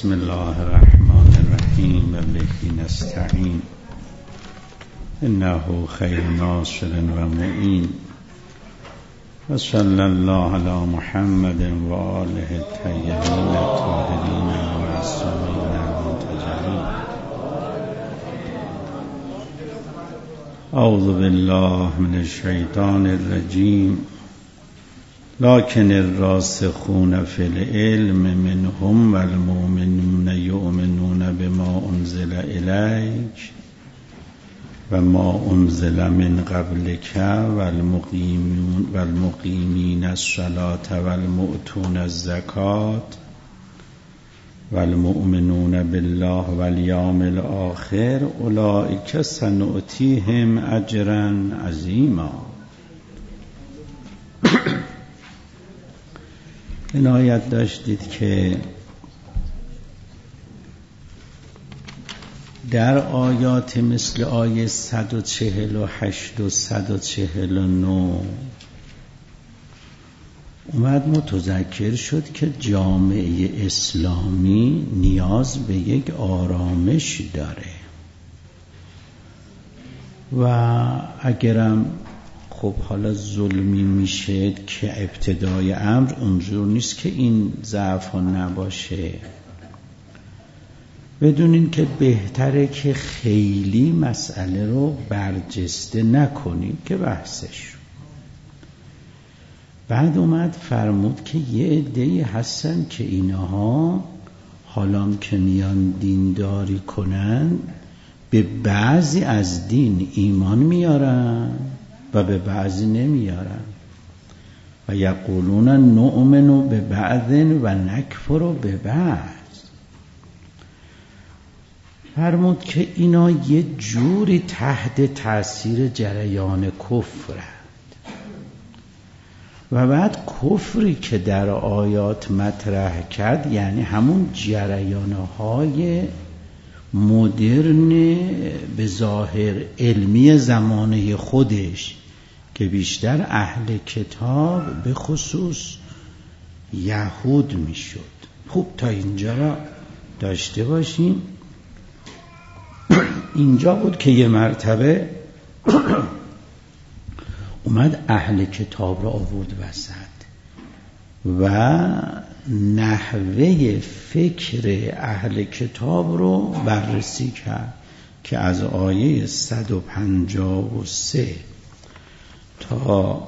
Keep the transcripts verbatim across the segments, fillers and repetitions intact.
بسم الله الرحمن الرحیم و به نستعین انه خیر ناصر و معین و صلی الله علی محمد و آله الطیبین الطاهرین و معصومین المنتجبین. اعوذ بالله من الشیطان الرجیم. لكن الراسخون في العلم منهم والمؤمنون يؤمنون بما أنزل إليك وما أنزل من قبلك والمقيمون والمقيمين الصلاة والمؤتون الزكاة والمؤمنون بالله واليوم الآخر أولئك سنؤتيهم أجرا عظيما. عنایت داشتید که در آیات مثل آیه صد و چهل و هشت و صد و چهل و نه اومد متذکر شد که جامعه اسلامی نیاز به یک آرامش داره و اگرم خب حالا ظلمی میشه که ابتدای امر اونجور نیست که این ضعف ها نباشه. بدونین که بهتره که خیلی مسئله رو برجسته نکنید که بحثش. بعد اومد فرمود که یه عده‌ای هستن که اینها حالا که میان دینداری کنن به بعضی از دین ایمان میارن و به بعضی نمیارن و یقولون نؤمن به بعض و نکفر به بعض. فرمود که اینا یه جوری تحت تأثیر جریان کفرند و بعد کفری که در آیات مطرح کرد یعنی همون جریانهای مدرن به ظاهر علمی زمانه خودش که بیشتر اهل کتاب به خصوص یهود میشد. خوب تا اینجا را داشته باشیم. اینجا بود که یه مرتبه اومد اهل کتاب را آورد وسط و نحوه فکر اهل کتاب رو بررسی کرد که از آیه صد و پنجاه و سه تا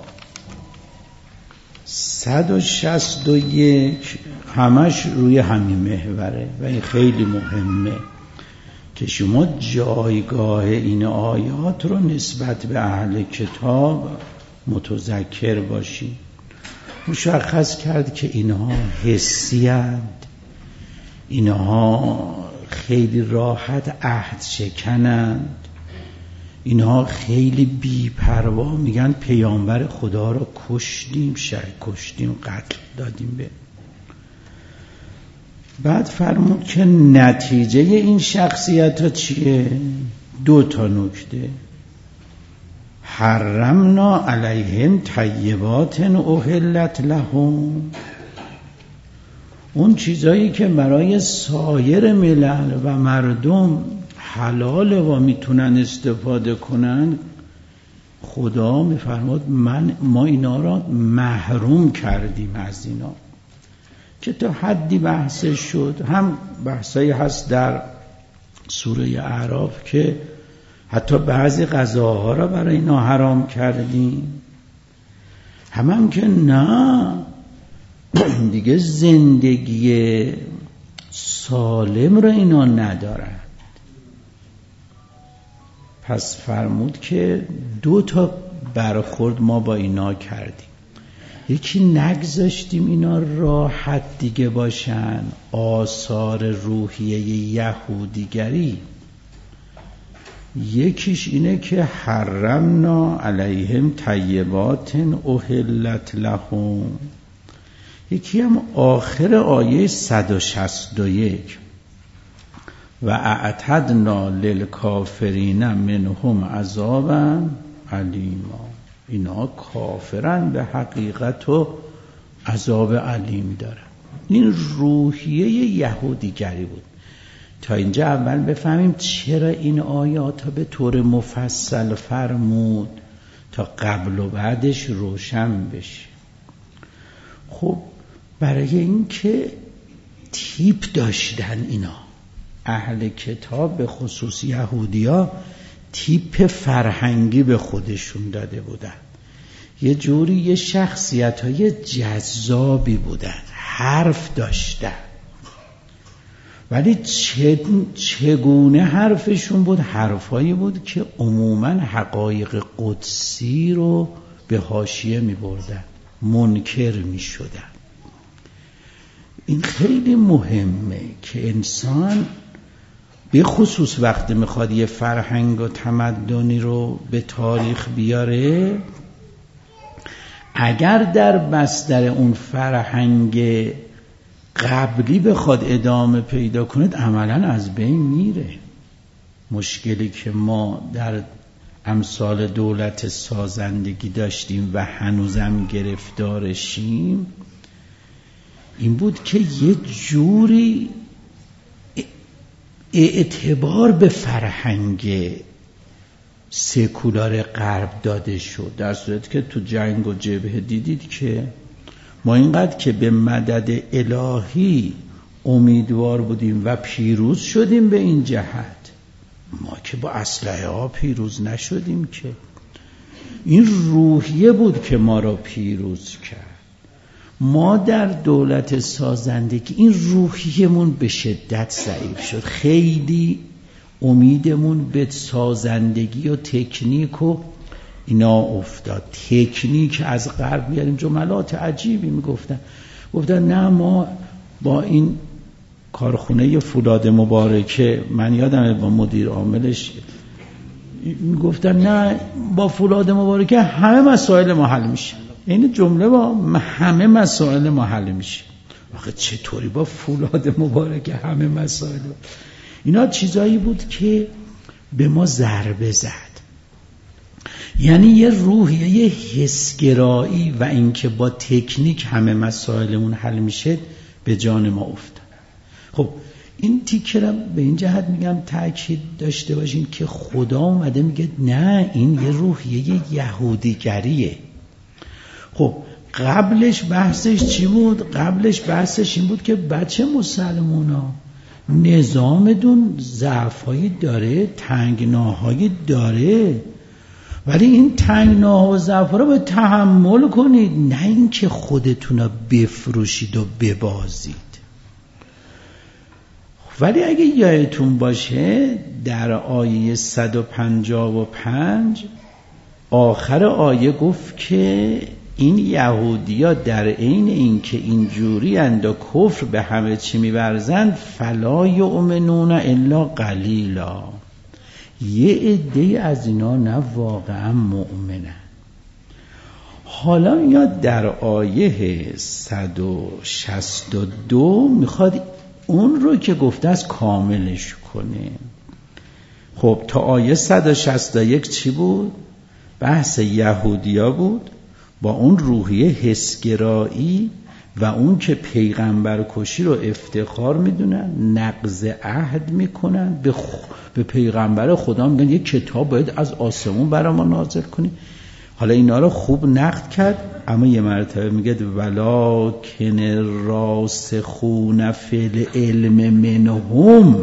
صد و شصت و یک همش روی همین محوره و این خیلی مهمه که شما جایگاه این آیات رو نسبت به اهل کتاب متذکر باشید. مشخص کرد که اینها حسی اند، اینها خیلی راحت عهد شکنند، اینها خیلی بی‌پروا میگن پیامبر خدا رو کشتیم، شر کشتیم، قتل دادیم به. بعد فرمود که نتیجه این شخصیت ها چیه؟ دو تا نکته. حرمنا علیهم طیبات احلت لهم، اون چیزایی که برای سایر ملل و مردم حلال و میتونن استفاده کنن خدا میفرماد من ما اینا را محروم کردیم از اینا. که تا حدی بحثش شد. هم بحثایی هست در سوره اعراف که حتی بعضی غذاها را برای اینا حرام کردیم. هم هم که نه دیگه زندگی سالم را اینا ندارند. پس فرمود که دو تا برخورد ما با اینا کردیم. یکی نگذاشتیم اینا راحت دیگه باشن، آثار روحیه یهودیگری. یکیش اینه که حرمنا علیهم طیبات احلت لهم. یکی هم آخر آیه صد و شصت و یک و اعتدنا للکافرین منهم عذابا علیما. اینا کافرن به حقیقت و عذاب علیم دارن. این روحیه یهودیگری بود. تا اینجا اول بفهمیم چرا این آیات ها به طور مفصل فرمود تا قبل و بعدش روشن بشه. خب برای اینکه تیپ داشتن اینا، اهل کتاب به خصوص یهودیا تیپ فرهنگی به خودشون داده بودن، یه جوری یه شخصیت های جذابی بودن، حرف داشتن، ولی چگونه حرفشون بود؟ حرفایی بود که عموماً حقایق قدسی رو به حاشیه می بردن، منکر می شدن. این خیلی مهمه که انسان به خصوص وقتی میخواد یه فرهنگ و تمدنی رو به تاریخ بیاره، اگر در بستر اون فرهنگ قبلی بخواد ادامه پیدا کنید عملاً از بین میره. مشکلی که ما در امثال دولت سازندگی داشتیم و هنوزم گرفتارشیم این بود که یه جوری اعتبار به فرهنگ سکولار غرب داده شد، در صورتی که تو جنگ و جبهه دیدید که ما اینقدر که به مدد الهی امیدوار بودیم و پیروز شدیم به این جهت، ما که با اسلحه ها پیروز نشدیم که. این روحیه بود که ما را پیروز کرد. ما در دولت سازندگی این روحیه‌مون به شدت ضعیف شد، خیلی امیدمون به سازندگی و تکنیک و اینا افتاد. تکنیک از غرب بیاریم، جملات عجیبی میگفتن، گفتن نه ما با این کارخونه فولاد مبارکه، من یادمه با مدیر عاملش میگفتن نه با فولاد مبارکه همه مسائل ما حل میشه. این جمله با همه مسائل ما حل میشه. آخه چطوری با فولاد مبارکه همه مسائل؟ اینا چیزایی بود که به ما ضربه زد. یعنی یه روحیه یه حسگرایی و اینکه با تکنیک همه مسائلمون حل میشه به جان ما افتاد. خب این تیکه را به این جهت میگم تأکید داشته باشین که خدا اومده میگه نه، این یه روحیه یهودیگریه. خب قبلش بحثش چی بود؟ قبلش بحثش این بود که بچه مسلمونا نظامتون ضعفایی داره، تنگناهایی داره، ولی این تنگناها و ضعفا رو باید تحمل کنید، نه این که خودتون رو بفروشید و ببازید. ولی اگه یادتون باشه در آیه صد و پنجاه و پنج آخر آیه گفت که این یهودی‌ها در عین اینکه اینجوری اند و کفر به همه چی می‌ورزند فلا یؤمنون الا قلیلا، یه عده از اینا نه واقعا مؤمنن. حالا میاد در آیه صد و شصت و دو میخواد اون رو که گفته است کاملش کنه. خب تا آیه صد و شصت و یک چی بود؟ بحث یهودیا بود با اون روحیه حسگرایی و اون که پیغمبر کشی رو افتخار میدونن، نقض عهد میکنن، به, خ... به پیغمبر خدا میگن یک کتاب باید از آسمون برای ما نازل کنی. حالا اینا رو خوب نقد کرد، اما یه مرتبه میگه ولکن الراسخون فی العلم منهم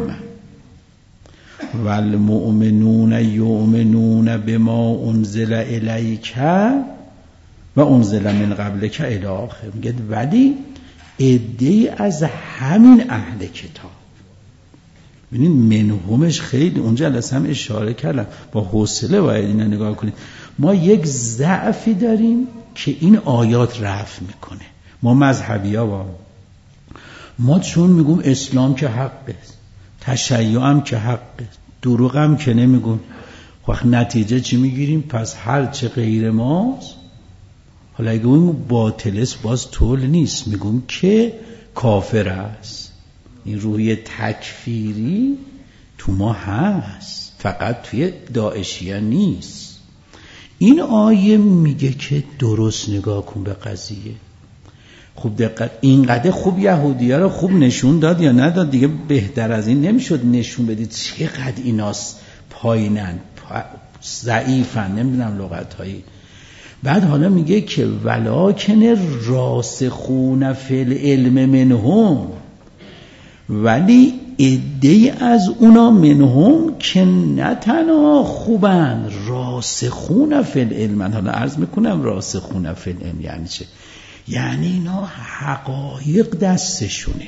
والمؤمنون یؤمنون بما انزل الیک و انزل من قبلک الی آخر. میگه ولی عده‌ای از همین اهل کتاب، ببینید منهمش خیلی اونجا لازم اشاره کردم، با حوصله باید اینا نگاه کنید. ما یک ضعفی داریم که این آیات رفع میکنه. ما مذهبی ها با ما چون میگم اسلام که حقه، تشیع هم که حقه، دروغ هم که نمیگم، وقت نتیجه چی میگیریم؟ پس هر چه غیر ماست، حالا اگه اون باطل است باز طول نیست، میگم که کافر است. این روی تکفیری تو ما هست، فقط توی داعشیه نیست. این آیه میگه که درست نگاه کن به قضیه. خوب دقت، اینقدر خوب یهودی‌ها رو خوب نشون داد یا نداد؟ دیگه بهتر از این نمیشد نشون بدید چقدر ایناس پایینن، ضعیفن، نمیدونم لغت‌هایی. بعد حالا میگه که ولکن راسخون فی العلم منهم، ولی عده‌ای از اونا منهم که نه تنها خوبن، راسخون فی العلم. حالا عرض میکنم راسخون فی العلم یعنی چه؟ یعنی اینا حقایق دستشونه.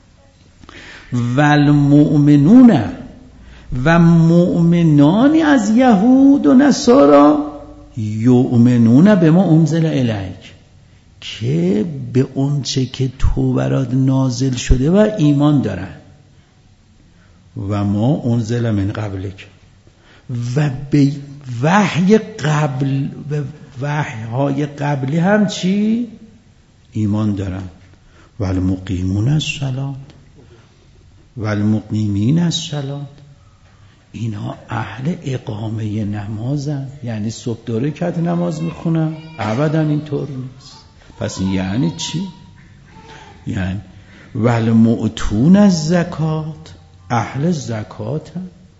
والمؤمنون، و مؤمنانی از یهود و نصارا یؤمنون به ما انزل الیک، که به اونچه که تو برات نازل شده و ایمان دارن. و ما انزل من قبلک، و به وحی قبل، به وحی های قبلی هم چی؟ ایمان دارن. والمقیمون الصلاة والمقیمین الصلاة، اینا اهل اقامه نمازن، یعنی صبح دو رکعت نماز میخونن. ابدا اینطور نیست. پس یعنی چی؟ یعنی والمؤتون الزکات، اهل زکاتن.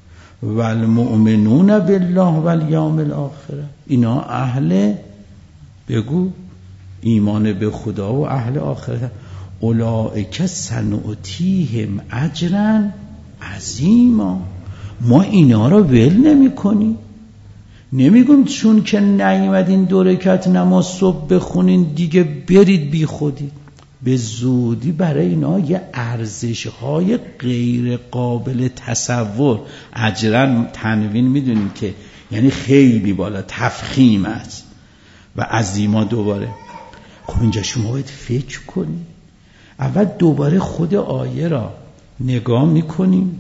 والمؤمنون بالله والیوم الاخر، اینا اهل، بگو، ایمان به خدا و اهل آخرت. اولئک سنؤتیهم اجرا عظیما، ما اینا رو ول نمی کنیم. نمیگم چون که نیومدین دو رکعت نماز صبح بخونین دیگه برید بی خودی. به زودی برای اینا یه ارزش‌های غیر قابل تصور، اجرا تنوین میدونیم که یعنی خیلی بالا، تفخیم است و عظیما دوباره. خب اینجا شما باید فکر کنید. اول دوباره خود آیه را نگاه میکنیم.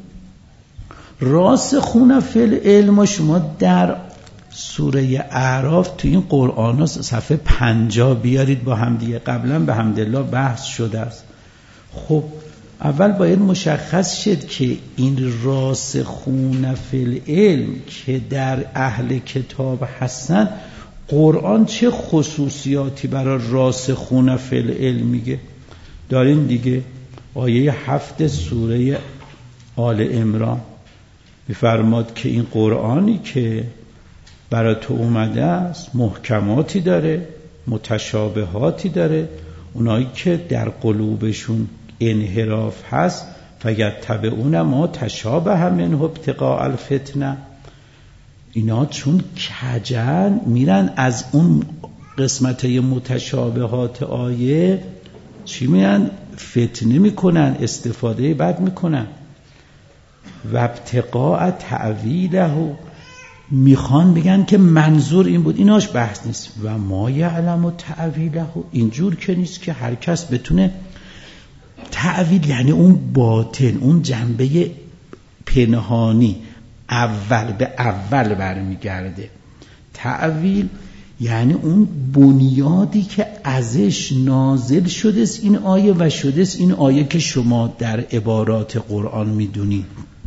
راسخون فی العلم شما در سوره اعراف تو این قرآن ها صفحه پنجاه بیارید با هم دیگه، قبلا به حمدالله بحث شده است. خب اول باید مشخص شد که این راسخون فی العلم که در اهل کتاب هستن، قرآن چه خصوصیاتی برای راسخون فی العلم میگه؟ دارین دیگه آیه هفت سوره آل عمران میفرماد که این قرآنی که برای تو اومده است محکماتی داره، متشابهاتی داره. اونایی که در قلوبشون انحراف هست فیتبعون ما تشابه منه ابتغاء الفتنه، اینا چون کجن میرن از اون قسمتای متشابهات آیه چی میرن؟ فتنه میکنن، استفاده بد میکنن. و ابتغاء تعویله، میخوان بگن که منظور این بود. ایناش بحث نیست. و ما یعلم تعویله، اینجور که نیست که هر کس بتونه. تعویل یعنی اون باطن، اون جنبه پنهانی، اول به اول برمیگرده. تعویل یعنی اون بنیادی که ازش نازل شده است این آیه و شده است این آیه که شما در عبارات قرآن میدونید.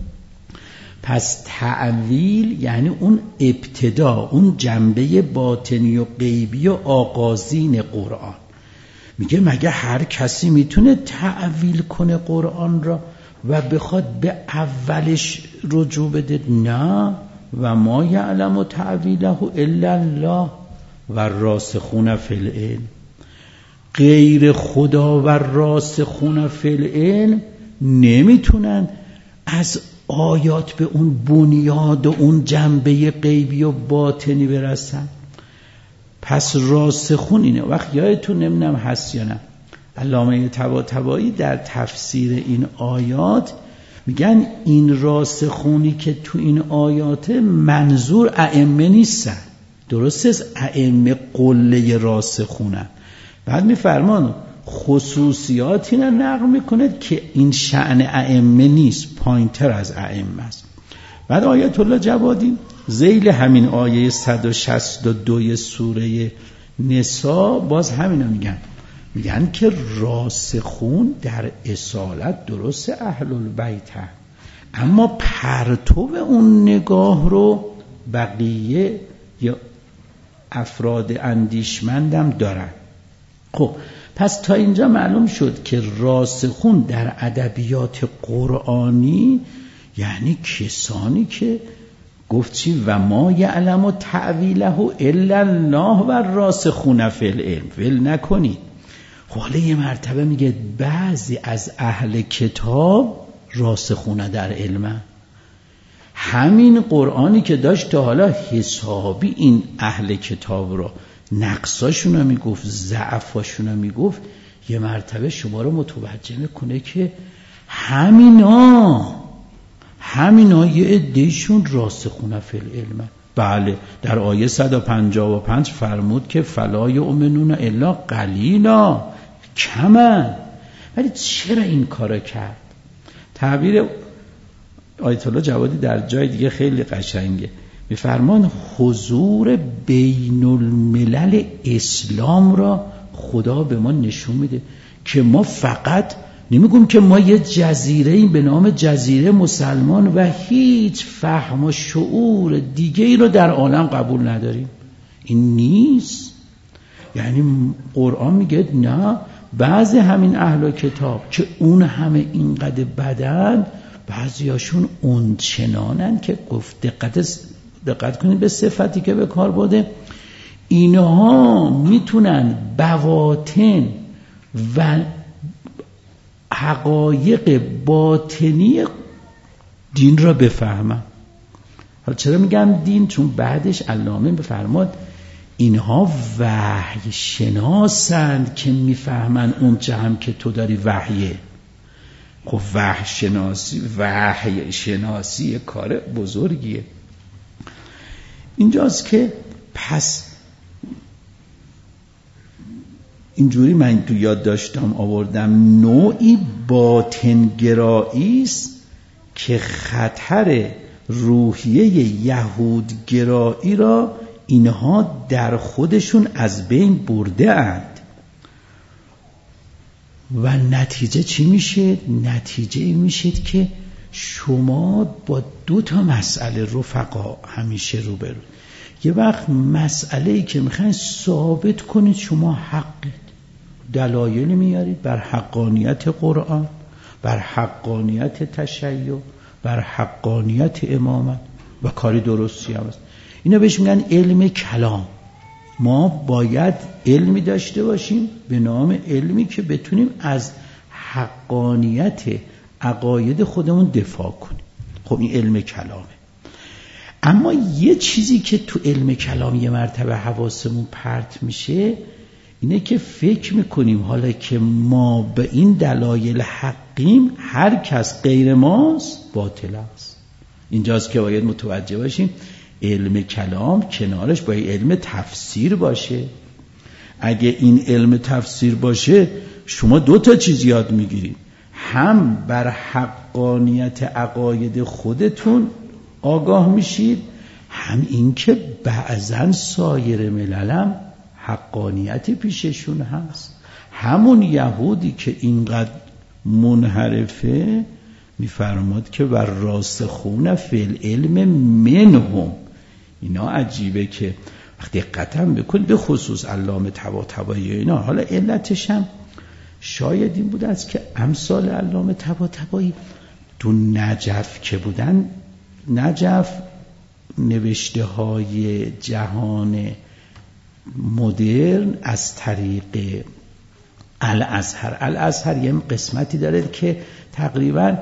پس تعویل یعنی اون ابتدا، اون جنبه باطنی و غیبی و آغازین قرآن. میگه مگه هر کسی میتونه تعویل کنه قرآن را و بخواد به اولش رجوع بده؟ نه. و ما یعلم تعویله الا الله و راسخون فی العلم، غیر خدا و راسخون فی العلم نمیتونن از آیات به اون بنیاد و اون جنبه غیبی و باطنی برسن. پس راسخون اینه. وقت یادتون نمیدونم هست یا نه، علامه طباطبایی در تفسیر این آیات میگن این راسخونی که تو این آیات منظور ائمه نیستن. درسته است ائمه قله راسخونن. بعد میفرمان خصوصیاتی را نقل میکنه که این شأن ائمه نیست، پایینتر از ائمه است. بعد آیت الله جوادی ذیل همین آیه صد و شصت و دو سوره نساء باز همینا میگن، میگن که راسخون در اصالت درست اهل البیت هست، اما پرتو اون نگاه رو بقیه یا افراد اندیشمندم دارن. خب پس تا اینجا معلوم شد که راسخون در ادبیات قرآنی یعنی کسانی که گفت چی و ما یعلم تعویله الا الله و راسخون فی العلم. ول نکنید. حالا یه مرتبه میگه بعضی از اهل کتاب راسخونه در علم. همین قرآنی که داشت تا حالا حسابی این اهل کتاب رو نقصاشون رو میگفت، ضعفاشون رو میگفت، یه مرتبه شما رو متوجه میکنه که همینا همینا یه عدهشون راسخونه فی العلم. بله در آیه صد و پنجاه و پنج فرمود که فلا یؤمنون الا قلیلا، کمن. ولی چرا این کارو کرد؟ تعبیر آیت الله جوادی در جای دیگه خیلی قشنگه، میفرمان حضور بین الملل اسلام را خدا به ما نشون میده که ما فقط نمیگم که ما یه جزیره‌ای به نام جزیره مسلمان و هیچ فهم و شعور دیگه ای رو در عالم قبول نداریم. این نیست. یعنی قرآن میگه نه، بعضی همین اهل کتاب که اون همه اینقدر بدن، بعضیاشون اون چنانن که گفت دقت دقت کنید به صفتی که به کار برده، اینها میتونن بواطن و حقایق باطنی دین را بفهمن. حالا چرا میگم دین؟ چون بعدش علامه بفرماد اینها وحی شناسند که میفهمن اون چه هم که تو داری وحیه. خب وحی شناسی وحی شناسی کار بزرگیه. اینجاست که پس اینجوری من تو یاد داشتم آوردم نوعی باطنگرایی است که خطر روحیه یهودگرایی را اینها در خودشون از بین برده اند. و نتیجه چی میشه؟ نتیجه این میشه که شما با دو تا مسئله رفقا همیشه روبرو. یه وقت مسئله‌ای که میخواین ثابت کنید شما حقید، دلایل میارید بر حقانیت قرآن، بر حقانیت تشیع، بر حقانیت امامت و کاری درستی هم است. اینا بهش میگن علم کلام. ما باید علمی داشته باشیم به نام علمی که بتونیم از حقانیت عقاید خودمون دفاع کنیم. خب این علم کلامه. اما یه چیزی که تو علم کلام یه مرتبه حواسمون پرت میشه اینه که فکر میکنیم حالا که ما به این دلایل حقیم، هر کس غیر ماست باطل است. اینجاست که باید متوجه باشیم علم کلام کنارش باید علم تفسیر باشه. اگه این علم تفسیر باشه شما دو تا چیز یاد میگیرید، هم بر حقانیت عقاید خودتون آگاه میشید، هم این که بعضن سایر مللم حقانیت پیششون هست. همون یهودی که اینقدر منحرفه میفرماد که بر راسخون فی العلم منهم. اینا عجیبه که وقتی دقتم بکنید به خصوص علامه طباطبایی اینا، حالا علتش هم شاید این بوده است که امثال علامه طباطبایی تو نجف که بودن، نجف نوشته های جهان مدرن از طریق الازهر. الازهر یه قسمتی داره که تقریبا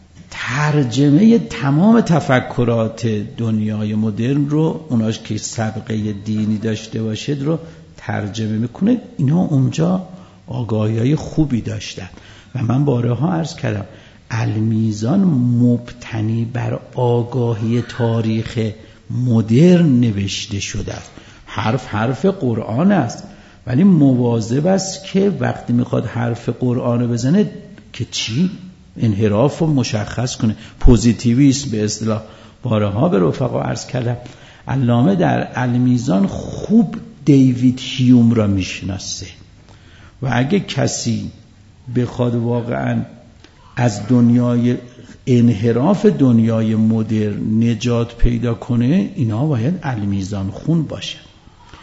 ترجمه تمام تفکرات دنیای مدرن رو، اوناش که سابقه دینی داشته باشد رو ترجمه میکنه. اینا اونجا آگاهی‌های خوبی داشتن و من بارها عرض کردم المیزان مبتنی بر آگاهی تاریخ مدرن نوشته شده است. حرف حرف قرآن است، ولی مواظب است که وقتی میخواد حرف قرآن رو بزنه که چی؟ انحراف رو مشخص کنه. پوزیتیویسم به اصطلاح بارها به رفقا عرض کردم. علامه در المیزان خوب دیوید هیوم را میشناسه و اگه کسی بخواد واقعا از دنیای انحراف دنیای مدرن نجات پیدا کنه، اینا باید المیزان خون باشه.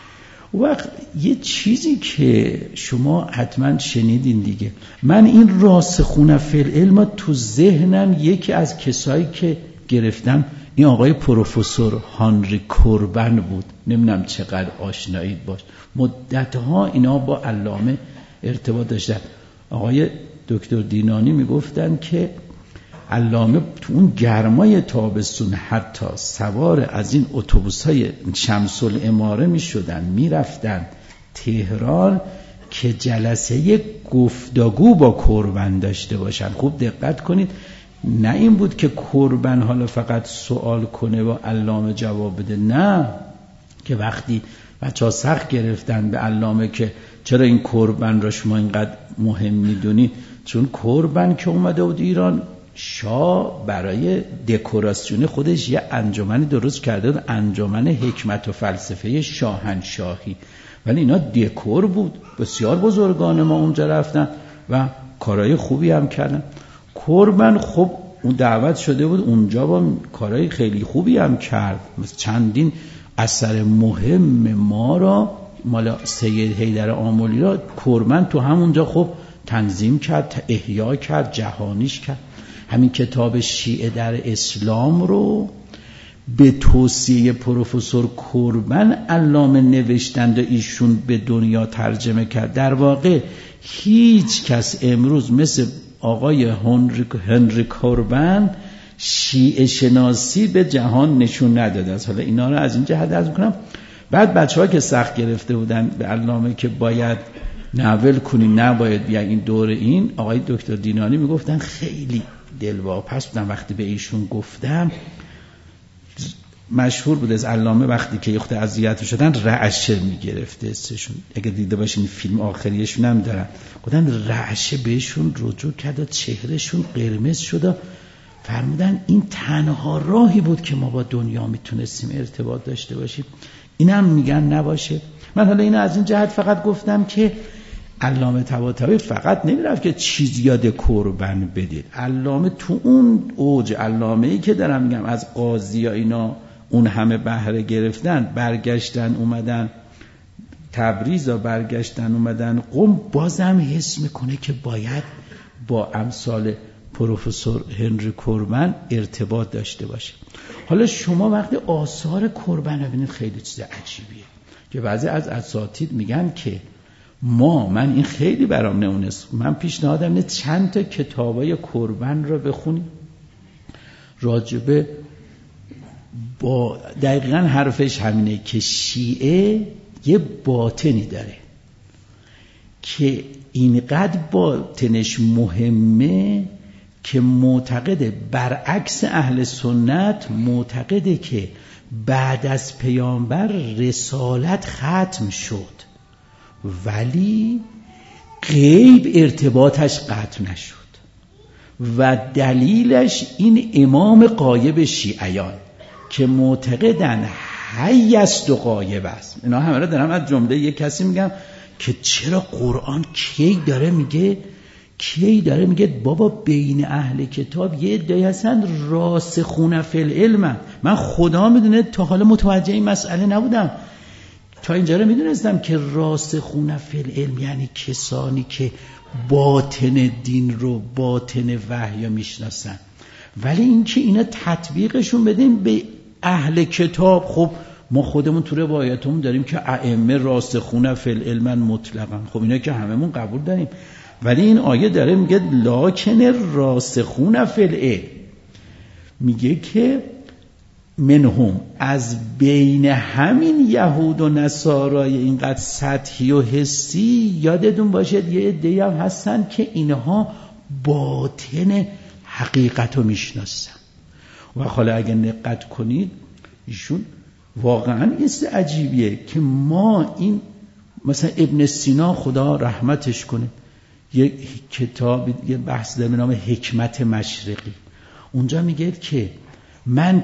وقت یه چیزی که شما حتما شنیدین دیگه، من این راسخون فی العلم تو ذهنم یکی از کسایی که گرفتم این آقای پروفسور هانری کوربن بود. نمیدونم چقدر آشنایی باش، مدتها اینا با علامه ارتباط داشتن. آقای دکتر دینانی میگفتن که علامه تو اون گرمای تابستون حتی سوار از این اتوبوس‌های شمس العماره میشدن میرفتن تهران که جلسه گفتگو با کوربن داشته باشن. خوب دقت کنید، نه این بود که کوربن حالا فقط سوال کنه و علامه جواب بده، نه، که وقتی بچه‌ها سخت گرفتن به علامه که چرا این کوربن را شما اینقدر مهم میدونی، چون کوربن که اومده بود ایران، شاه برای دکوراسیون خودش یه انجمنی درست کرده بود، انجمن حکمت و فلسفه شاهنشاهی، ولی اینا دکور بود. بسیار بزرگان ما اونجا رفتن و کارهای خوبی هم کردن. کوربن خب اون دعوت شده بود اونجا با کارهای خیلی خوبی هم کرد، مثل چندین اثر مهم ما را مال سید حیدر آملی را کوربن تو همونجا خب تنظیم کرد، احیا کرد، جهانیش کرد. همین کتاب شیعه در اسلام رو به توصیه پروفسور کوربن علامه نوشتند و ایشون به دنیا ترجمه کرد. در واقع هیچ کس امروز مثل آقای هنری کوربن شیعه شناسی به جهان نشون نداده است. حالا اینا رو از این جهت عرض می‌کنم. بعد بچه‌ها که سخت گرفته بودن به علامه که باید ناول کنی، نباید بیا این دور، این آقای دکتر دینانی میگفتن خیلی دلواپس بودن وقتی به ایشون گفتم. مشهور بود از علامه وقتی که یخت اذیت شدن رعشه میگرفته استشون، اگه دیده باشین فیلم آخریشون هم دارن، گفتن رعشه بهشون رجوع کرد و چهرهشون قرمز شد. فرمودن این تنها راهی بود که ما با دنیا میتونستیم ارتباط داشته باشیم. اینم میگن نباشه. من حالا اینو از این جهت فقط گفتم که علامه طباطبایی فقط نمیرفت که چیز یاد کوربن بدید. علامه تو اون اوج علامه‌ای که دارم میگم از قاضی یا اینا اون همه بهره گرفتن، برگشتن اومدن تبریز و برگشتن اومدن قم، بازم حس میکنه که باید با امثال پروفسور هنری کوربن ارتباط داشته باشه. حالا شما وقتی آثار کوربن رو ببینید خیلی چیز عجیبیه که بعضی از اساتید میگن که ما، من این خیلی برام نمونه، من پیشنهادم اینه چند تا کتابای کوربن رو بخونیم راجبه، با دقیقاً حرفش همینه که شیعه یه باطنی داره که اینقدر باطنش مهمه که معتقده برعکس اهل سنت معتقده که بعد از پیامبر رسالت ختم شد ولی غیب ارتباطش قطع نشد و دلیلش این امام غایب شیعیان که معتقدن حی است و غایب است. اینا همه را دارم از جمله یک کسی میگم که چرا قرآن کی داره میگه کی داره میگه بابا بین اهل کتاب یه عده‌ای هستن راسخون فی العلم. من خدا میدونه تا حالا متوجه این مسئله نبودم، تا اینجا رو میدونستم که راسخون فی العلم یعنی کسانی که باطن دین رو، باطن وحی میشناسن، ولی این که اینا تطبیقشون بدیم به اهل کتاب. خب ما خودمون تو روایتمون داریم که ائمه راسخون فی العلم مطلقاً، خب اینا که هممون قبول داریم، ولی این آیه داره میگه لاکن راسخون فی العلم، میگه که منهم، از بین همین یهود و نصارای اینقدر سطحی و حسی یادتون باشد یه عده‌ای هم هستن که اینها باطن حقیقت رو میشناسن. و حالا اگه دقت کنید ایشون واقعا است عجیبیه که ما این مثلا ابن سینا خدا رحمتش کنه یه کتاب، یه بحث داره به نام حکمت مشرقی، اونجا میگه که من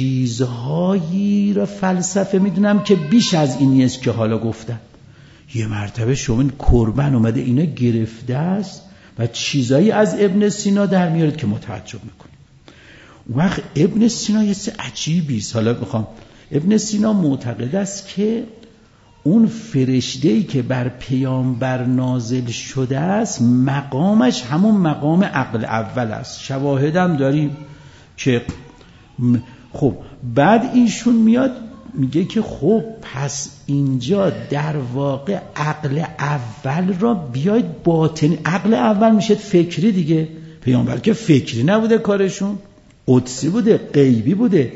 چیزهایی را فلسفه میدونم که بیش از اینی است که حالا گفتم. یه مرتبه شما این کوربن اومده اینا گرفته است و چیزایی از ابن سینا در میارد که متعجب میکنه. وقت ابن سینا یه چیز عجیبی است. حالا بخوام، ابن سینا معتقد است که اون فرشته‌ای که بر پیامبر نازل شده است مقامش همون مقام عقل اول است. شواهدم داریم که خب بعد ایشون میاد میگه که خب پس اینجا در واقع عقل اول را بیاید باطنی، عقل اول میشه فکری دیگه، پیامبر که فکری نبوده، کارشون قدسی بوده، غیبی بوده.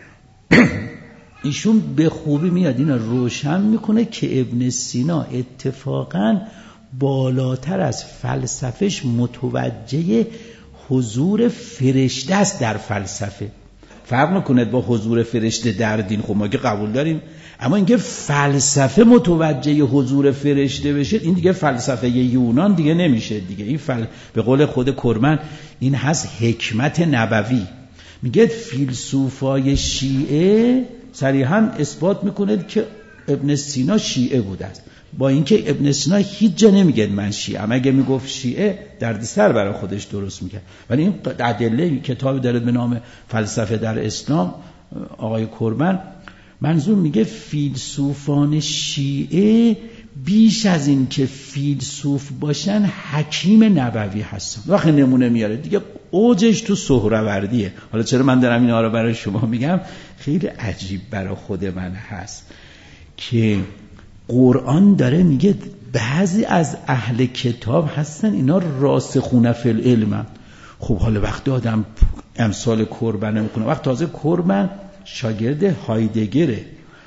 ایشون به خوبی میاد اینا روشن میکنه که ابن سینا اتفاقا بالاتر از فلسفهش متوجه حضور فرشته است در فلسفه. فرق نکنه با حضور فرشته در دین، خب ما که قبول داریم، اما اینکه فلسفه متوجه حضور فرشته بشه این دیگه فلسفه یونان دیگه نمیشه دیگه. این فل... به قول خود کرمن این هست حکمت نبوی. میگه فیلسوفای شیعه صریحا اثبات میکنه که ابن سینا شیعه بوده است، با اینکه ابن سینا هیچ جا نمیگه من شیعه، اما اگه میگفت شیعه دردسر برای خودش درست میکرد. ولی این ادله کتابی داره به نام فلسفه در اسلام آقای کرمن، منظور میگه فیلسوفان شیعه بیش از این که فیلسوف باشن حکیم نبوی هستن. وقتی نمونه میاره دیگه اوجش تو سهروردیه. حالا چرا من دارم اینا رو برای شما میگم؟ خیلی عجیب برای خود من هست که قرآن داره میگه بعضی از اهل کتاب هستن اینا راسخون فی العلم. خب حالا وقتی آدم امثال کرمن میکنه، وقت تازه کرمن شاگرد هایدگره،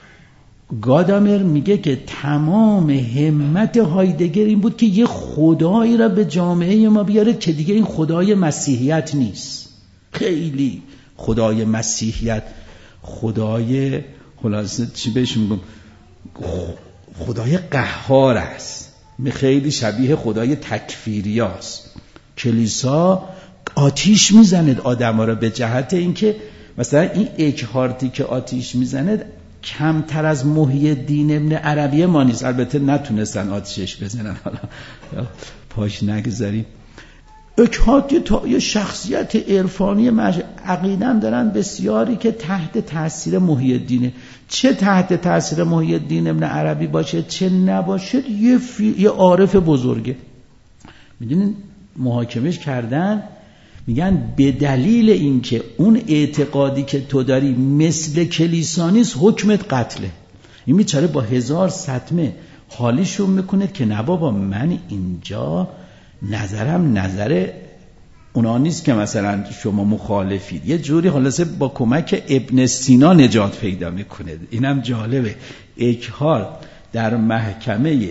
گادامر میگه که تمام همت هایدگر این بود که یه خدایی را به جامعه ما بیاره که دیگه این خدای مسیحیت نیست. خیلی خدای مسیحیت خدای خلاصه چی بهش میگم خدای قهار است، خیلی شبیه خدای تکفیری است. کلیسا آتیش میزند آدم ها را به جهت اینکه مثلا این اکهارتی که آتیش میزند کمتر از محی الدین ابن عربی ما نیست. البته نتونستن آتیشش بزنن، حالا پاش نگذاریم. اکهارتی تا یه شخصیت عرفانی عقیدن دارن بسیاری که تحت تاثیر محی الدینه. چه تحت تاثیر محی الدین ابن عربی باشه چه نباشه یه, فی... یه عارف بزرگه. میدونین محاکمش کردن، میگن به دلیل اینکه اون اعتقادی که تو داری مثل کلیسا نیست حکمت قتله. این بیچاره با هزار صدمه حالیشون میکنه که نه بابا من اینجا نظرم نظر اونا نیست که مثلا شما مخالفید. یه جوری خلاصه با کمک ابن سینا نجات پیدا میکنه. اینم جالبه. اکهار در محکمه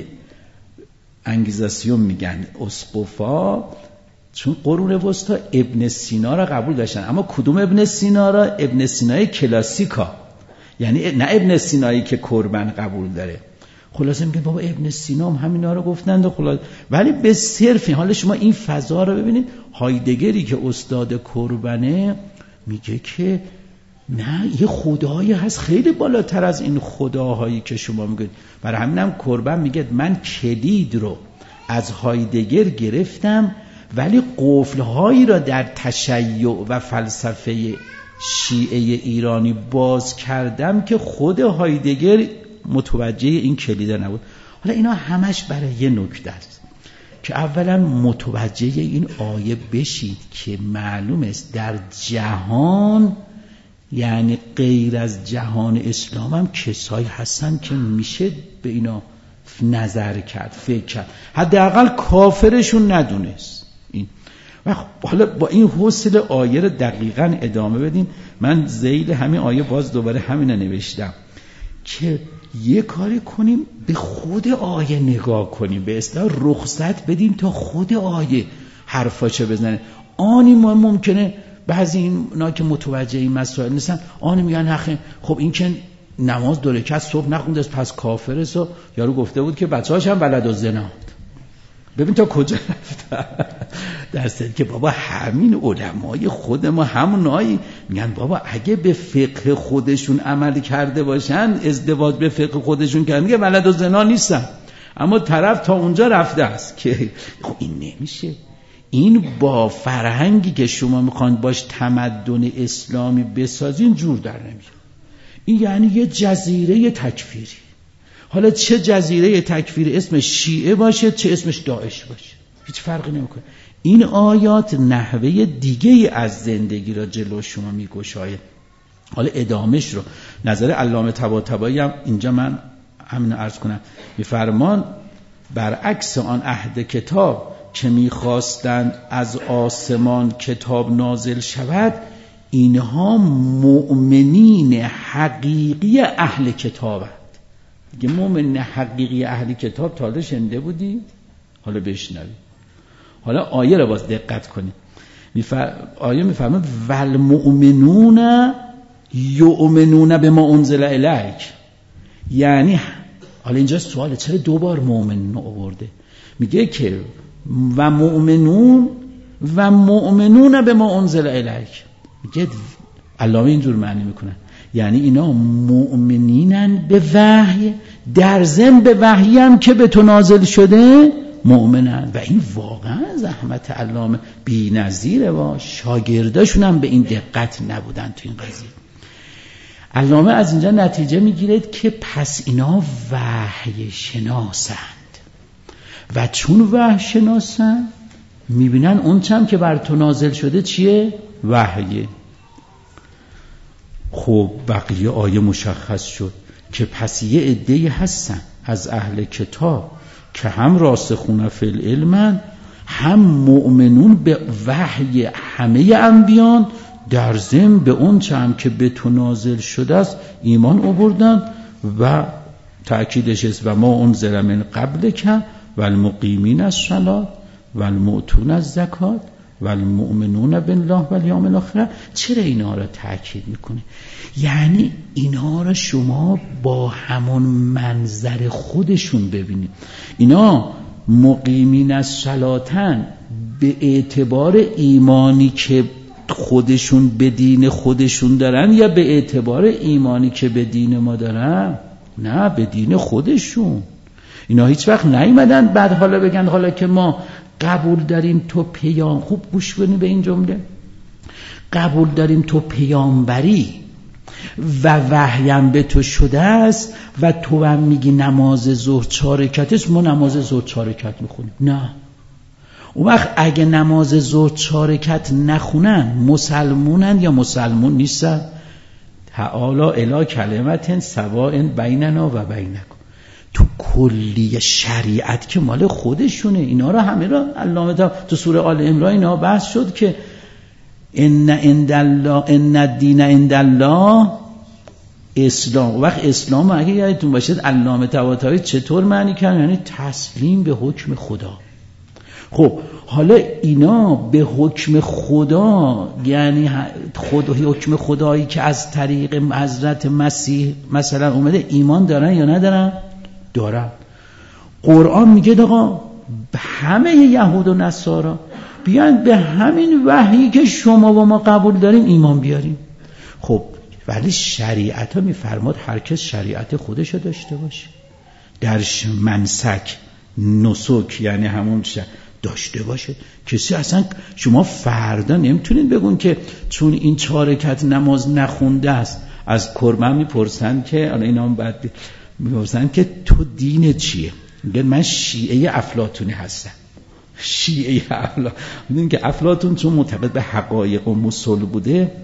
انگیزاسیون میگن اسقفا، چون قرون وسطا ابن سینا را قبول داشتن، اما کدوم ابن سینا را؟ ابن سینای کلاسیکا، یعنی نه ابن سینایی که کرمن قبول داره. خلاصه میگه بابا ابن سینا هم همینا رو گفتند و خلاص. ولی به صرف حالا شما این فضا رو ببینید، هایدگری که استاد کرمنه میگه که نه یه خدایی هست خیلی بالاتر از این خداهایی که شما میگید. برای همینم کرمن میگه من کلید رو از هایدگر گرفتم ولی قفل‌هایی را در تشیع و فلسفه شیعه ایرانی باز کردم که خود هایدگر متوجه این کلیده نبود. حالا اینا همش برای یه نکته است که اولا متوجه این آیه بشید که معلوم است در جهان، یعنی غیر از جهان اسلام هم کسایی هستن که میشه به اینا نظر کرد، فکر کرد، حداقل کافرشون ندونست. این و حالا با این حوصله آیه رو دقیقاً ادامه بدیم. من ذیل همین آیه باز دوباره همین رو نوشتم که یه کاری کنیم به خود آیه نگاه کنیم، به اصطلاح رخصت بدیم تا خود آیه حرفاشو بزنه. آنی ما ممکنه بعضی اینا که متوجه این مسائل نیستن آنی میگن آخه خب این که نماز دو رکعت صبح نخونده پس کافره. سو یارو گفته بود که بچه‌هاش هم بلد و زنا. ببین تا کجا رفت. درسته که بابا همین علمای خود ما همونایی میگن بابا اگه به فقه خودشون عمل کرده باشن، ازدواج به فقه خودشون کردن، میگه ولد و زنا نیستن، اما طرف تا اونجا رفته است که خب این نمیشه. این با فرهنگی که شما میخوان باش تمدن اسلامی بسازین جور در نمیاد. این یعنی یه جزیره تکفیری. حالا چه جزیره تکفیر اسمش شیعه باشه چه اسمش داعش باشه، هیچ فرقی نمیکنه. این آیات نحوه دیگه از زندگی را جلو شما میگشاید. حالا ادامش رو نظر علامه طباطبایی هم اینجا من همین عرض کنم، میفرمان برعکس آن عهد کتاب که میخواستند از آسمان کتاب نازل شود، اینها مؤمنین حقیقی اهل کتابند. دیگه مؤمن حقیقی اهل کتاب تا حالا شنیده بودی؟ حالا بشنوید. حالا آیه رو باز دقت کنید. میفر... آیه میفرماد والمؤمنون یؤمنون بما انزل الیک. یعنی حالا اینجا سواله چرا دو بار مؤمنون آورده؟ میگه که و مؤمنون و مؤمنون بما انزل الیک. میگه علامه اینجور معنی میکنن یعنی اینا مؤمنینن به وحی، در ضمن به وحی هم که به تو نازل شده مؤمنن. و این واقعا زحمت علامه بی‌نظیره و شاگرداشون هم به این دقت نبودن تو این قضیه. علامه از اینجا نتیجه میگیرد که پس اینا وحی شناسند و چون وحی شناسند میبینن اون چم که بر تو نازل شده چیه؟ وحیه. خب بقیه آیه مشخص شد که پس یه عده‌ای هستن از اهل کتاب که هم راسخون فی العلم هم مؤمنون به وحی همه انبیان، در ضمن به اون چم که به تو نازل شده است ایمان آوردن و تأکیدش است و ما انزل من قبل که و المقیمین الصلاة و المؤتون الزکات و المؤمنون بالله و الیوم الاخر. چرا اینا را تأکید میکنه؟ یعنی اینا را شما با همون منظر خودشون ببینید. اینا مقیمین الصلاتن به اعتبار ایمانی که خودشون به دین خودشون دارن یا به اعتبار ایمانی که به دین ما دارن؟ نه، به دین خودشون. اینا هیچ وقت نیومدن بعد حالا بگن حالا که ما قبول داریم تو پیام، خوب گوش کنید به این جمله، قبول داریم تو پیامبری و وحیم به تو شده است و تو هم میگی نماز ظهر چهار رکعت است، ما نماز ظهر چهار رکعت میخونیم. نه، اون وقت اگه نماز ظهر چهار رکعت نخونن مسلمونن یا مسلمون نیستن؟ تعالی الی کلمت سواء بیننا و بینکم. تو کلی شریعت که مال خودشونه. اینا را همه را علامه تو سوره آل عمران اینا بحث شد که ان عند الله ان الدین عند الله اسلام. وقت اسلام اگه یادتون باشد علامه طباطبایی چطور معنی کرد؟ یعنی تسلیم به حکم خدا. خب حالا اینا به حکم خدا یعنی خود حکم خدایی که از طریق حضرت مسیح مثلا اومده ایمان دارن یا ندارن؟ دارن. قرآن میگه آقا همه یهود و نصارا بیان به همین وحی که شما و ما قبول داریم ایمان بیاریم. خب ولی شریعت ها میفرماد هر کس شریعت خودشو داشته باشه، در منسک نسک یعنی همون داشته باشه. کسی اصلا شما فردا نمیتونید بگون که چون این چهار رکعت نماز نخونده است. از کرمه میپرسن که الان اینا هم بعد میپرسن که تو دین چیه؟ میگه من شیعه افلاطونی هستم. شیعه افلاطون. میدونین که افلاطون چون معتقد به حقایق و مسل بوده.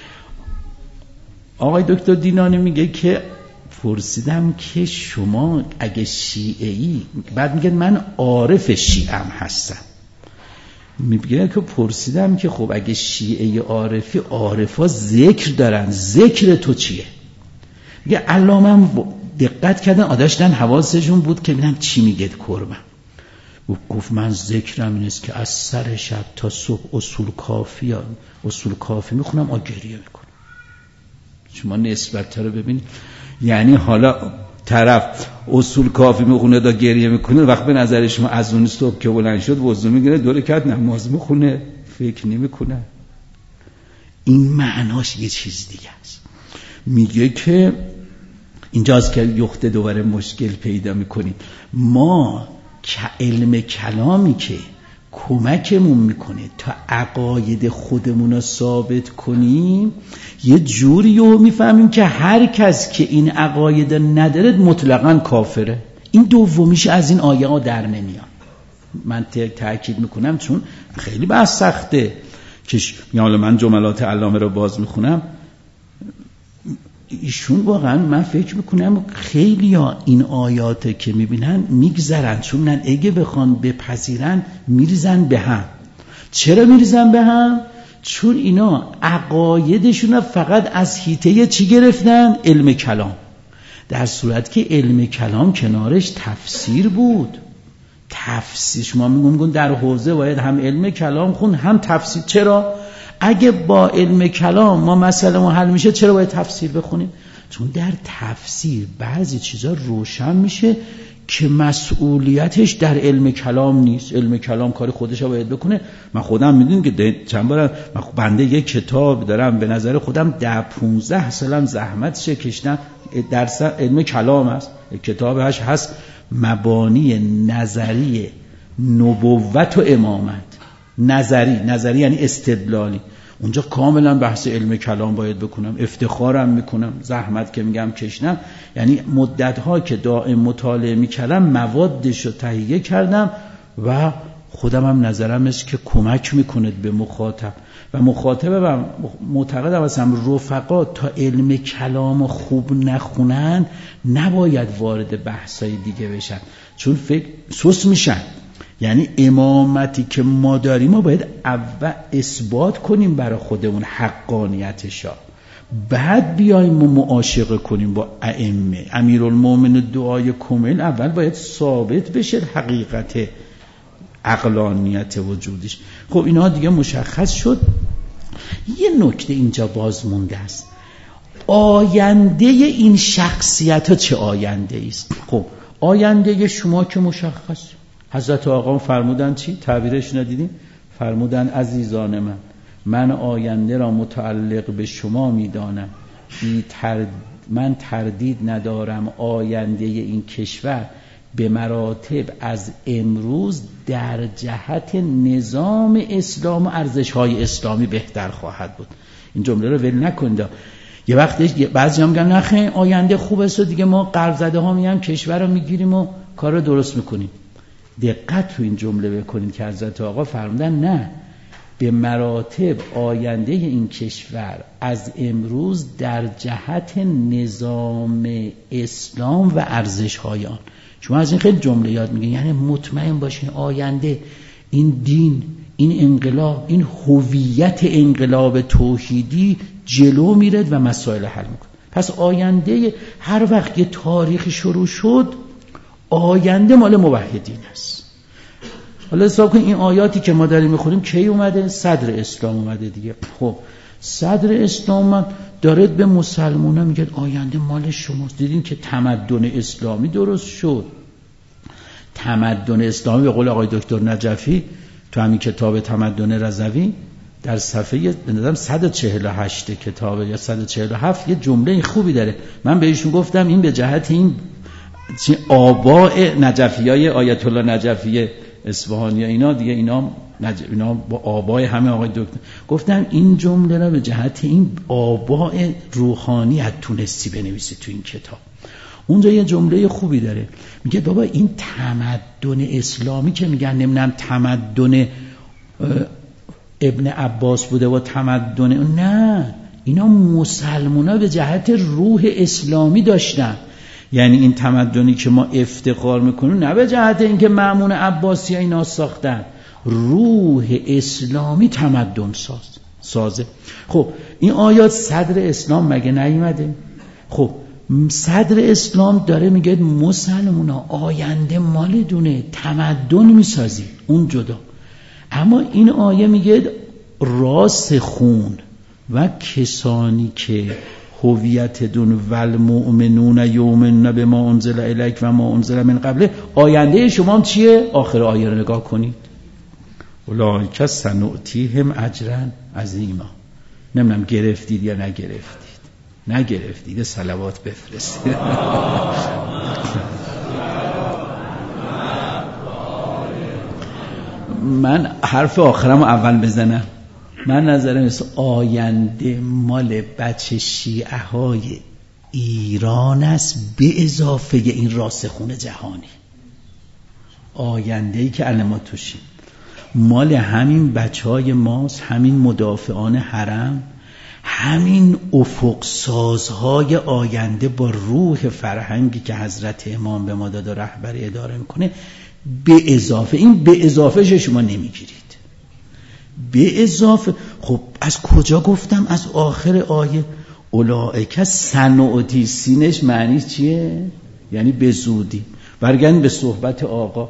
آقای دکتر دینانی میگه که پرسیدم که شما اگه شیعه‌ای، بعد میگه من عارف شیعه‌ام هستم. میگه که پرسیدم که خب اگه شیعه عارفی، عارفا ذکر دارن، ذکر تو چیه؟ میگه علامه دقت کردن آداشتن حواسشون بود که ببینن چی میگه کرمه. گفت من ذکرم این است که از سر شب تا صبح اصول کافی اصول کافی میخونم آ گریه میکنم. شما نسبت رو ببینید. یعنی حالا طرف اصول کافی میخونه دا گریه میکنه، وقت به نظر شما از اون صبح که بلند شد وضو میگیره دو رکعت نماز میخونه، فکر نمیکنه. این معناش یه چیز دیگه است. میگه که اینجاست که یخته دوباره مشکل پیدا میکنیم. ما که علم کلامی که کمکمون میکنه تا عقاید خودمون رو ثابت کنیم یه جوری رو میفهمیم که هر کس که این عقاید نداره مطلقاً کافره. این دومیش از این آیه ها در نمیاد. من تأکید میکنم چون خیلی بحث سخته که حالا من جملات علامه رو باز میخونم. ایشون واقعا من فکر میکنم خیلی ها این آیاته که میبینن میگذرن، چون نه اگه بخوان بپذیرن میریزن به هم. چرا میریزن به هم؟ چون اینا عقایدشون فقط از حیطه چی گرفتن؟ علم کلام. در صورت که علم کلام کنارش تفسیر بود. تفسیر شما میگون در حوزه باید هم علم کلام خون هم تفسیر. چرا؟ اگه با علم کلام ما مسئله ما حل میشه چرا باید تفسیر بخونیم؟ چون در تفسیر بعضی چیزا روشن میشه که مسئولیتش در علم کلام نیست. علم کلام کار خودش رو باید بکنه. من خودم میدونم که چند بار من بنده یک کتاب دارم به نظر خودم ده پونزده سالم زحمتش کشیدم، درس علم کلام است. کتابش هست مبانی نظری نبوت و امامت. نظری نظری یعنی استدلالی. اونجا کاملا بحث علم کلام باید بکنم. افتخارم میکنم زحمت که میگم کشنم، یعنی مدتها که دائم مطالعه میکردم موادش رو تهیه کردم و خودم هم نظرم است که کمک میکنه به مخاطب و مخاطب معتقدم اصلا رفقا تا علم کلام خوب نخونن نباید وارد بحثای دیگه بشن، چون فکر سوس میشن. یعنی امامتی که ما داریم ما باید اول اثبات کنیم برای خودمون حقانیتشا، بعد بیایم و معاشقه کنیم با ائمه. امیرالمومنین دعای کمیل اول باید ثابت بشه حقیقت عقلانیت وجودش. خب اینا دیگه مشخص شد. یه نکته اینجا باز مونده است، آینده این شخصیت ها چه آینده است؟ خب آینده شما که مشخص. حضرت آقا فرمودن چی؟ تعبیرش ندیدیم؟ فرمودن عزیزان من من آینده را متعلق به شما میدانم، بی ترد... من تردید ندارم آینده این کشور به مراتب از امروز در جهت نظام اسلام و ارزش‌های اسلامی بهتر خواهد بود. این جمله رو ول نکنید. یه وقتی بعضی هم میگن نخه آینده خوب است و دیگه ما قرض زده ها میام کشور رو میگیریم و کار رو درست میکنیم. دقت تو این جمله بکنید که حضرت آقا فرمودن نه، به مراتب آینده این کشور از امروز در جهت نظام اسلام و ارزش‌های آن. شما از این خیلی جمله یاد میگین، یعنی مطمئن باشین آینده این دین، این انقلاب، این هویت انقلاب توحیدی جلو میره و مسائل حل میکنه. پس آینده هر وقت یه تاریخ شروع شد آینده مال موحدین است. حالا حساب کن این آیاتی که ما داریم میخونیم کی اومده؟ صدر اسلام اومده دیگه. خب صدر اسلام داره به مسلمانان میگه آینده مال شماست. دیدین که تمدن اسلامی درست شد. تمدن اسلامی به قول آقای دکتر نجفی تو همین کتاب تمدن رضوی در صفحه بنظرم صد و چهل و هشت کتاب یا صد و چهل و هفت یه جمله خوبی داره. من بهشون گفتم این به جهت این آباء نجفیای آیت الله نجفی اصفهانی اینا دیگه اینا نج... اینا با آبای همه آقای دکتر گفتم این جمله را به جهت این آباء روحانیت تونستی بنویسی تو این کتاب. اونجا یه جمله خوبی داره میگه بابا این تمدن اسلامی که میگن نمیدونم تمدن ابن عباس بوده و تمدن، نه، اینا مسلمونا به جهت روح اسلامی داشتن. یعنی این تمدنی که ما افتخار میکنیم نه به جهت اینکه مأمون عباسی اینا ساختن، روح اسلامی تمدن ساز سازه. خب این آیات صدر اسلام مگه نیومده؟ خب صدر اسلام داره میگه مسلمونا آینده مال دونه تمدن میسازی، اون جدا. اما این آیه میگه راسخون و کسانی که هویت دون والمؤمنون یؤمنون بما انزل الیک و ما انزل من قبل، آینده شما هم چیه؟ آخر آیه رو نگاه کنید، اولئک سنؤتیهم اجرا عظیما. نمیدونم گرفتید یا نگرفتید. نگرفتید صلوات بفرستید. من حرف آخرم رو اول بزنم. من نظرم مثل آینده مال بچه شیعه های ایران است به اضافه این راسخون جهانی. آینده‌ای که الان ما توشیم مال همین بچه های ماست، همین مدافعان حرم، همین افق سازهای آینده با روح فرهنگی که حضرت امام به ما داد و رهبری اداره میکنه. به اضافه این به اضافه شما نمیگیرید، به اضافه. خب از کجا گفتم؟ از آخر آیه اولئک سنؤتی، سینش معنی چیه؟ یعنی به زودی. برگردیم به صحبت آقا،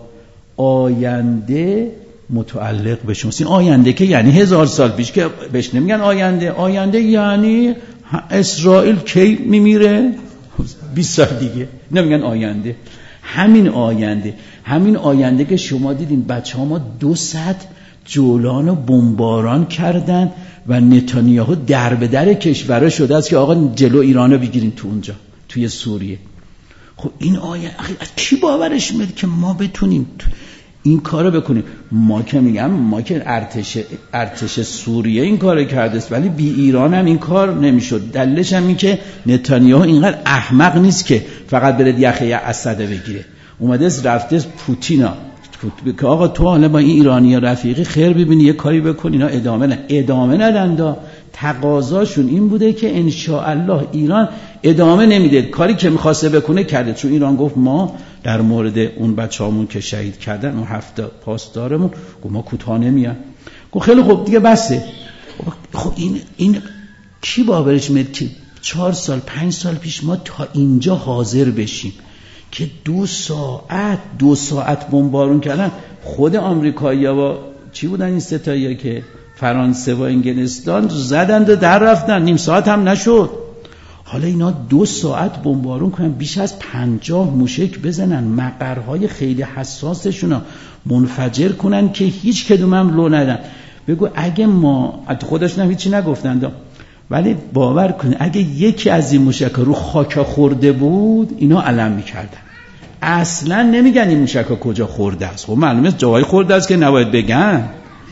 آینده متعلق به شما. این آینده که یعنی هزار سال پیش که بهش نمیگن آینده، آینده یعنی اسرائیل کی میمیره؟ بیست سال دیگه. نمیگن آینده. همین آینده، همین آینده که شما دیدین بچه ها ما دو ساعت جولان و بمباران کردن و نتانیاهو در به در کشورها شده است که آقا جلو ایرانو بگیرین تو اونجا توی سوریه. خب این آیه از کی باورش میاد که ما بتونیم این کارو بکنیم؟ ما که میگم ما که ارتش ارتش سوریه این کارو کرده است، ولی بی ایران هم این کار نمیشد. دلیلش هم این که نتانیاهو اینقدر احمق نیست که فقط بره یخه اسد بگیره. اومده رفته پوتینا که آقا تو حالا با این ایرانی رفیقی خیر ببینی یه کاری بکن، اینا ادامه نه ادامه ندن. تقاضاشون این بوده که ان شاء الله ایران ادامه نمیده، کاری که میخواسته بکنه کرده. چون ایران گفت ما در مورد اون بچه‌هامون که شهید کردن اون هفت پاسدارمون گفت ما کوتاه نمیان. گفت خیلی خوب دیگه بسه. خب این این کی باورش میاد که چهار سال پنج سال پیش ما تا اینجا حاضر بشیم که دو ساعت دو ساعت بمبارون کردن؟ خود آمریکایی‌ها و چی بودن این ستایی که فرانسه و انگلستان زدند و در رفتن، نیم ساعت هم نشد. حالا اینا دو ساعت بمبارون کنن، بیش از پنجاه موشک بزنن، مقرهای خیلی حساسشون منفجر کنن که هیچ کدوم هم لو ندن. بگو اگه ما خودشون هم هیچی نگفتند، ولی باور کنید اگه یکی از این موشک‌ها رو خاک خورده بود اینا علم می‌کردن. اصلا نمیگن این موشک‌ها کجا خورده است. خب معلومه جایی خورده است که نباید بگن.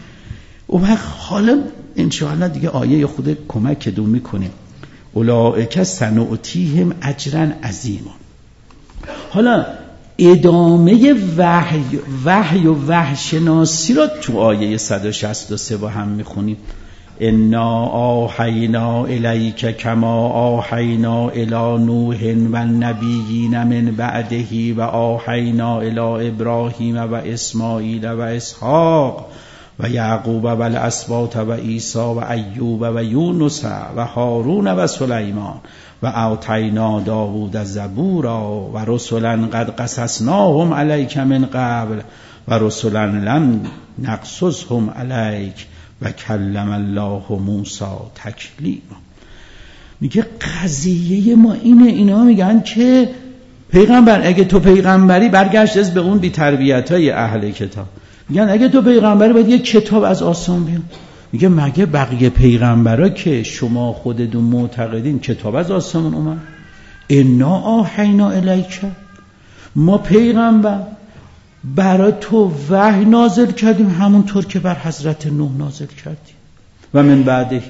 اون وقت حالا انشاءالله دیگه آیه خود کمک کدوم میکنه. اولئک سنؤتیهم اجرا عظیما. حالا ادامه وحی وحی و وحی شناسی را تو آیه صد و شصت و سه با هم میخونیم. انا آحینا الیک کما آحینا الی نوح و النبیین من بعده و آحینا الی ابراهیم و اسماعیل و اسحاق و یعقوب و الاسباط و عیسی و ایوب و یونس و هارون و سلیمان و آتینا داوود زبورا و رسلا قد قصصناهم علیک من قبل و رسلا لم نقصصهم علیک و کلم الله موسی تکلیما. میگه قضیه ما اینه. اینا میگن که پیغمبر اگه تو پیغمبری، برگشت از به اون بی تربیتای اهل کتاب، میگن اگه تو پیغمبری باید یه کتاب از آسمان بیاد. میگه مگه بقیه پیغمبرا که شما خودتون معتقدین کتاب از آسمان اومد؟ انا آحینا الیک، ما پیغمبر برای تو وحی نازل کردیم همونطور که بر حضرت نوح نازل کردیم و من بعده.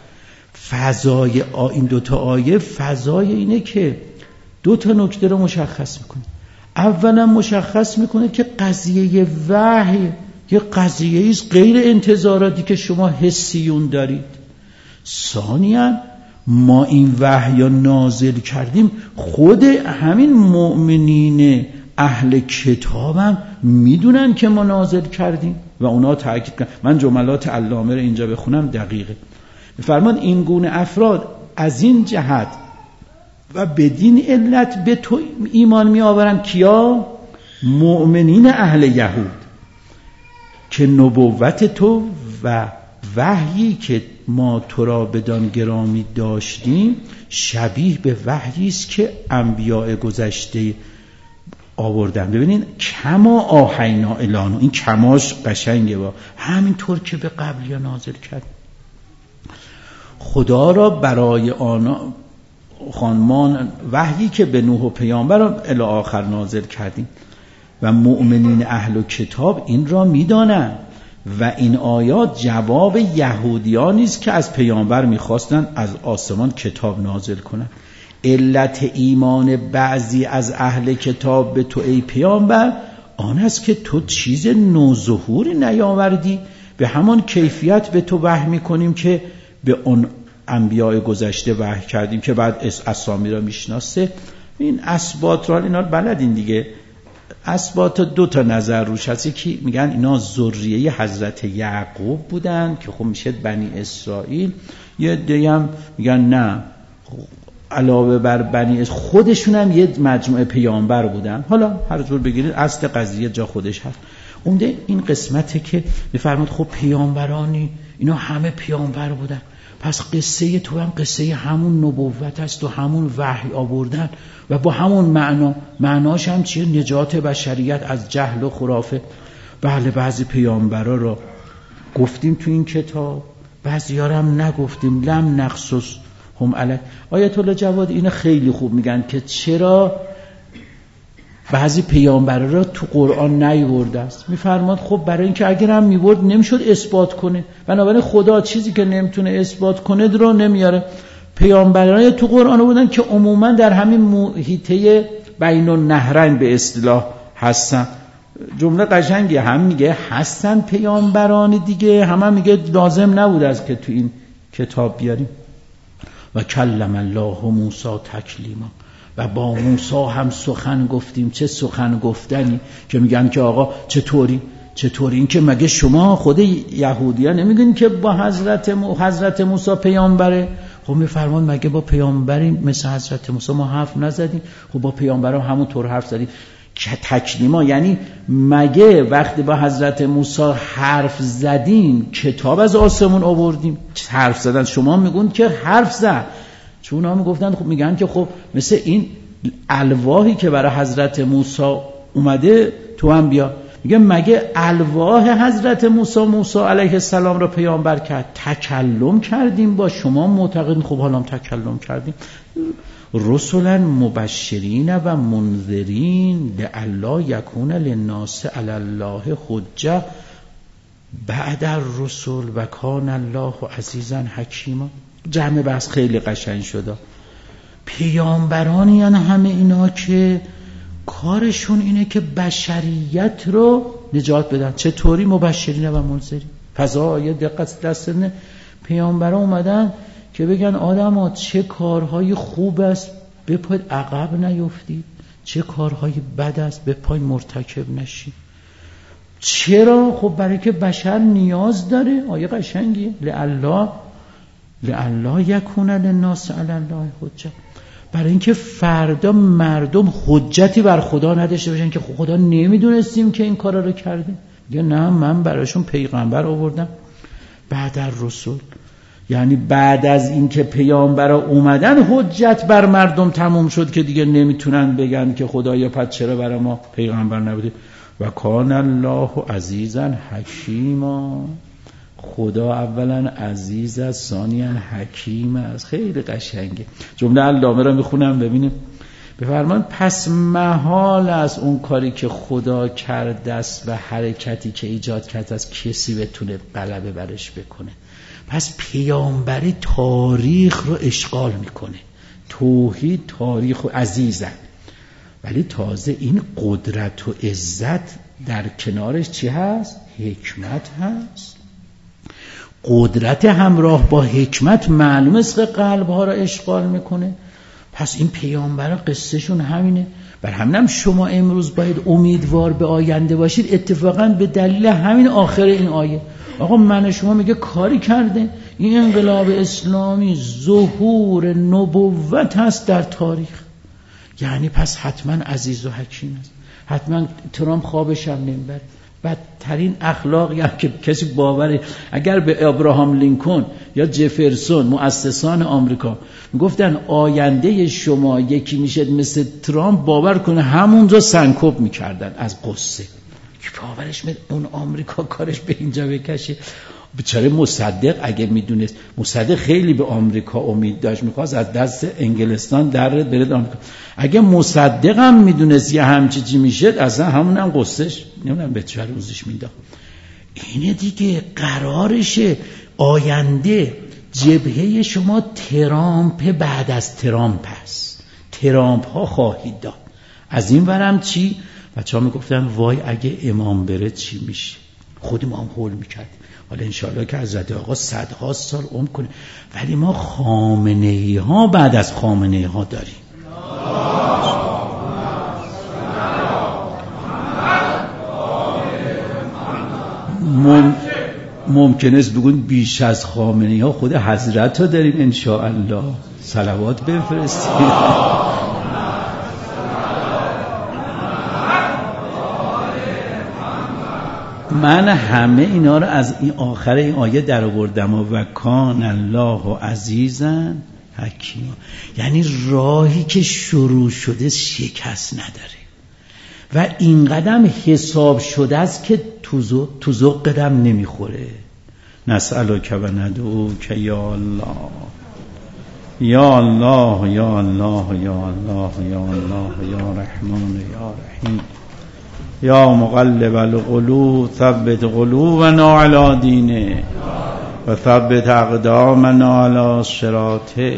فضای این دوتا آیه فضای اینه که دو تا نکته رو مشخص میکنه. اولا مشخص میکنه که قضیه وحی یه قضیه ایست غیر انتظاراتی که شما حسیون دارید. ثانیاً ما این وحی رو نازل کردیم، خود همین مؤمنین اهل کتابم میدونن که ما نازل کردیم و اونا تأکید کردن. من جملات علامه رو اینجا بخونم دقیقه. می‌فرماد این گونه افراد از این جهت و بدین علت به تو ایمان می آورند. کیا؟ مؤمنین اهل یهود که نبوت تو و وحیی که ما تو را بدان گرامی داشتیم شبیه به وحیی است که انبیاء گذشته آوردن. ببینین کما آحینا الانو، این کماش قشنگه، با همینطور که به قبلی نازل کرد. خدا را برای آنها خانمان وحیی که به نوح و پیامبر را الی آخر نازل کردیم و مؤمنین اهل و کتاب این را میدانند و این آیات جواب یهودیانی است که از پیامبر میخواستن از آسمان کتاب نازل کنن. علت ایمان بعضی از اهل کتاب به تو ای پیامبر آن است که تو چیز نوظهوری نیاوردی، به همان کیفیت به تو وحی میکنیم که به اون انبیاء گذشته وحی کردیم که بعد اسامی را میشناسه. این اثبات را اینا بلدین دیگه. اثبات دو تا نظر روش هست، که میگن اینا ذریه حضرت یعقوب بودن که خب میشه بنی اسرائیل، یه دیگه هم میگن نه علاوه بر بنی خودشون هم یه مجموعه پیامبر بودن. حالا هر جور بگیرید اصل قضیه جا خودش هست. اونده این قسمته که میفرماد خب پیامبرانی اینا همه پیامبر بودن، پس قصه تو هم قصه همون نبوت است و همون وحی آوردن و با همون معنا. معناش هم چیه؟ نجات بشریت از جهل و خرافه. بله بعضی پیامبرا رو گفتیم تو این کتاب، بعضی ها هم نگفتیم. لم نقصص هم علی. آیت الله جواد اینو خیلی خوب میگن که چرا بعضی پیامبرا رو تو قرآن نیورده است. میفرماد خب برای اینکه اگر هم میورد نمیشد اثبات کنه، بنابراین خدا چیزی که نمیتونه اثبات کنه رو نمیاره. پیامبران تو قرآن بودن که عموما در همین محیطه بین النهرین به اصطلاح هستن. جمله قشنگی هم میگه هستن پیامبران دیگه، هم, هم میگه لازم نبود از که تو این کتاب بیاریم. و کلم الله موسی تکلیما، و با موسی هم سخن گفتیم. چه سخن گفتنی که میگن که آقا چطوری چطوری این که مگه شما خود یهودی‌ها نمیگن که با حضرت مو... حضرت موسی پیامبره؟ خب میفرمان مگه با پیامبری مثل حضرت موسی ما حرف نزدیم؟ خب با پیامبرام همونطور حرف زدیم. تکلیما یعنی مگه وقتی با حضرت موسی حرف زدیم کتاب از آسمون آوردیم؟ حرف زدن شما میگن که حرف زد، چون هم میگفتن خب میگن که خب مثل این الواحی که برای حضرت موسی اومده تو هم بیا. میگه مگه الواح حضرت موسی موسی علیه السلام را پیامبر کرد؟ تکلم کردیم با شما معتقدین؟ خب حالا تکلم کردیم. رسولا مبشرین و منذرین لئلا یکون للناس علی الله حجه بعد الرسل و کان الله عزیزا حکیما. جمع بحث خیلی قشنگ شده. پیامبرانی یعنی همه اینا که کارشون اینه که بشریت رو نجات بدن. چطوری؟ مبشرین و منذرین. پس آیه دقت دست نه پیامبران اومدن که بگن آدما چه کارهای خوب است به پای عقب نیفتید، چه کارهای بد است به پای مرتکب نشید. چرا؟ خب برای که بشر نیاز داره. آیه قشنگیه. لعلا لعلا یکون للناس علی الله حجه، برای اینکه فردا مردم حجتی بر خدا نداشته باشن که خدا نمیدونستیم که این کارا رو کردیم. یا نه من براشون پیغمبر آوردم بعد از رسول، یعنی بعد از اینکه پیامبرا اومدن حجت بر مردم تموم شد که دیگه نمیتونن بگن که خدایا پس چرا برای ما پیغمبر نبوده. و کان الله عزیزا حکیما، خدا اولا عزیز است، ثانیاً حکیم است. خیلی قشنگه. جمله علامه را میخونم ببینیم. بفرمان پس محال است اون کاری که خدا کرده است و حرکتی که ایجاد کرده است کسی بتونه غلبه برش بکنه. پس پیامبری تاریخ رو اشغال میکنه، توحید تاریخ و عزیزه، ولی تازه این قدرت و عزت در کنارش چی هست؟ حکمت هست. قدرت همراه با حکمت معلوم است که قلبها را اشغال میکنه. پس این پیامبران قصه شون همینه. بر همینم شما امروز باید امیدوار به آینده باشید، اتفاقا به دلیل همین آخر این آیه. آقا من شما میگه کاری کرده، این انقلاب اسلامی ظهور نبوت هست در تاریخ، یعنی پس حتما عزیز و حکیم است، حتما ترامپ خوابش هم نمیبره. بدترین اخلاقی هم که کسی باوره، اگر به ابراهام لینکن یا جفرسون مؤسسان آمریکا میگفتن آینده شما یکی میشه مثل ترامپ، باور کنه همونجا سنکوب میکردن از قصه که باورش میاد اون آمریکا کارش به اینجا بکشه. بیچاره مصدق اگه میدونست، مصدق خیلی به آمریکا امید داشت، میخواست از دست انگلستان در بره آمریکا. اگه مصدق هم میدونست یه همچی چی میشه، اصلا همون هم قصهش نمیدونم به چه روزش میداد. اینه دیگه قرارشه آینده جبهه شما ترامپ بعد از ترامپ هست، ترامپ ها خواهید داد. از این ورم چی؟ بچه ها میگفتن وای اگه امام بره چی میشه؟ خود ما هم حول میکردیم. حالا انشاءالله که حضرت آقا صدها سال عمر کنه، ولی ما خامنه‌ای ها بعد از خامنه‌ای ها داریم. مم... ممکن است بگون بیش از خامنه‌ای ها خود حضرت ها داریم انشاءالله. صلوات بفرستید. من همه اینا رو از این آخر این آیه در آوردم و کان الله عزیزا حکیما. یعنی راهی که شروع شده شکست نداره و این قدم حساب شده است که تو ذوق قدم نمیخوره. نسألک و ندعوک یا الله یا الله یا الله یا الله یا الله یا رحمان یا رحیم یا مقلب القلوب ثبت قلوبنا علی دینه و ثبت اقدامنا علی صراطه.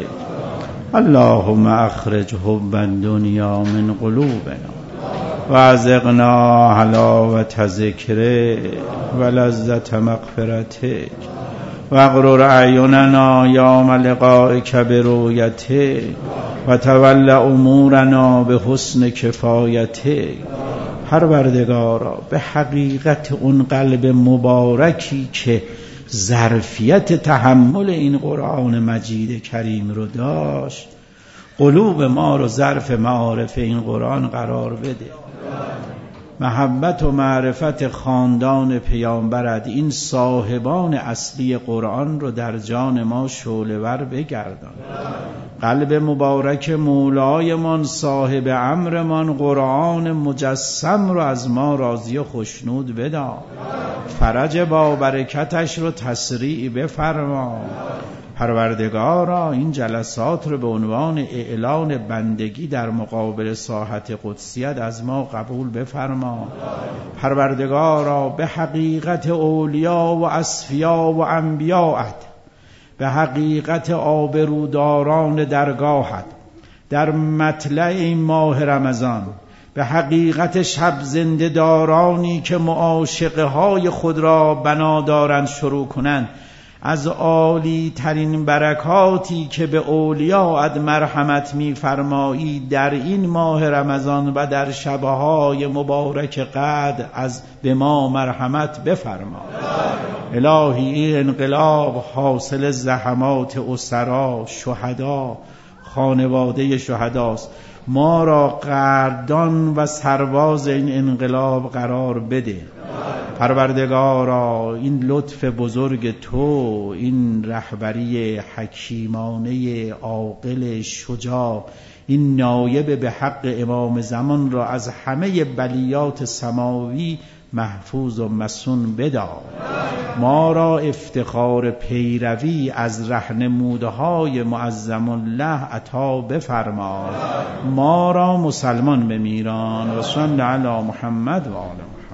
اللهم اخرج حب الدنیا من قلوبنا و ارزقنا حلاوت ذکرک و لذت مغفرتک و اغرر اعیننا یوم لقائک برؤیتک و تول امورنا به حسن کفایتک. پروردگارا به حقیقت اون قلب مبارکی که ظرفیت تحمل این قرآن مجید کریم رو داشت، قلوب ما رو ظرف معارف این قرآن قرار بده. محبت و معرفت خاندان پیامبرت، این صاحبان اصلی قرآن رو در جان ما شعله‌ور بگردان. قلب مبارک مولایمان، صاحب امرمان، قرآن مجسم رو از ما راضی و خوشنود بدار. فرج با برکتش رو تسریع بفرما. پروردگارا این جلسات رو به عنوان اعلان بندگی در مقابل ساحت قدسیت از ما قبول بفرما. پروردگارا به حقیقت اولیا و اصفیا و انبیاءت، به حقیقت آبروداران درگاهت در مطلع این ماه رمضان، به حقیقت شب زنده دارانی که معاشقه های خود را بنا دارند شروع کنند، از عالی ترین برکاتی که به اولیاءت مرحمت می فرمایی در این ماه رمضان و در شبهای مبارک قدر از به ما مرحمت بفرما. الهی این انقلاب حاصل زحمات اسرا، شهدا، خانواده شهداست. ما را قدردان و سرباز این انقلاب قرار بده. پروردگارا این لطف بزرگ تو، این رهبری حکیمانه عاقل شجاع، این نایب به حق امام زمان را از همه بلیات سماوی محفوظ و مصون بدار. ما را افتخار پیروی از رهنمودهای معظم الله عطا بفرما. ما را مسلمان بمیران. و صلی علی محمد و آل محمد.